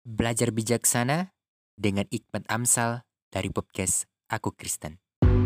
Belajar bijaksana dengan Hikmat Amsal dari podcast Aku Kristen.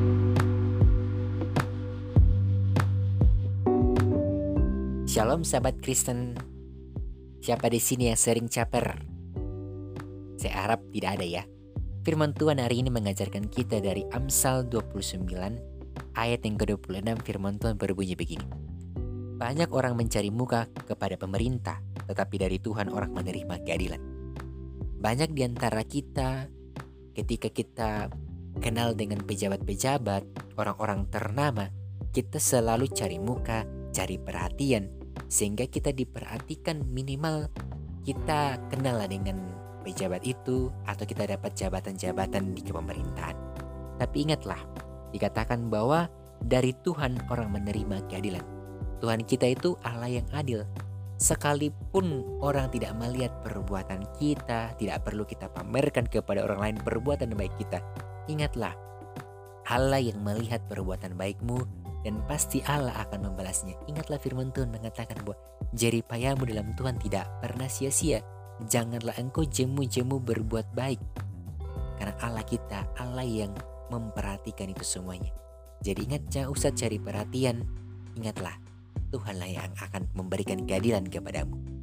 Shalom sahabat Kristen. Siapa di sini yang sering caper? Saya harap tidak ada ya. Firman Tuhan hari ini mengajarkan kita dari Amsal 29 ayat yang ke-26. Firman Tuhan berbunyi begini. Banyak orang mencari muka kepada pemerintah, tetapi dari Tuhan orang menerima keadilan. Banyak di antara kita ketika kita kenal dengan pejabat-pejabat, orang-orang ternama, kita selalu cari muka, cari perhatian, sehingga kita diperhatikan minimal kita kenal dengan pejabat itu atau kita dapat jabatan-jabatan di kepemerintahan. Tapi ingatlah, dikatakan bahwa dari Tuhan orang menerima keadilan. Tuhan kita itu Allah yang adil. Sekalipun orang tidak melihat perbuatan kita, tidak perlu kita pamerkan kepada orang lain perbuatan baik kita. Ingatlah, Allah yang melihat perbuatan baikmu dan pasti Allah akan membalasnya. Ingatlah firman Tuhan mengatakan bahwa jeripayamu dalam Tuhan tidak pernah sia-sia. Janganlah engkau jemu-jemu berbuat baik. Karena Allah kita, Allah yang memperhatikan itu semuanya. Jadi ingat, jangan usah cari perhatian. Ingatlah, Tuhanlah yang akan memberikan keadilan kepadamu.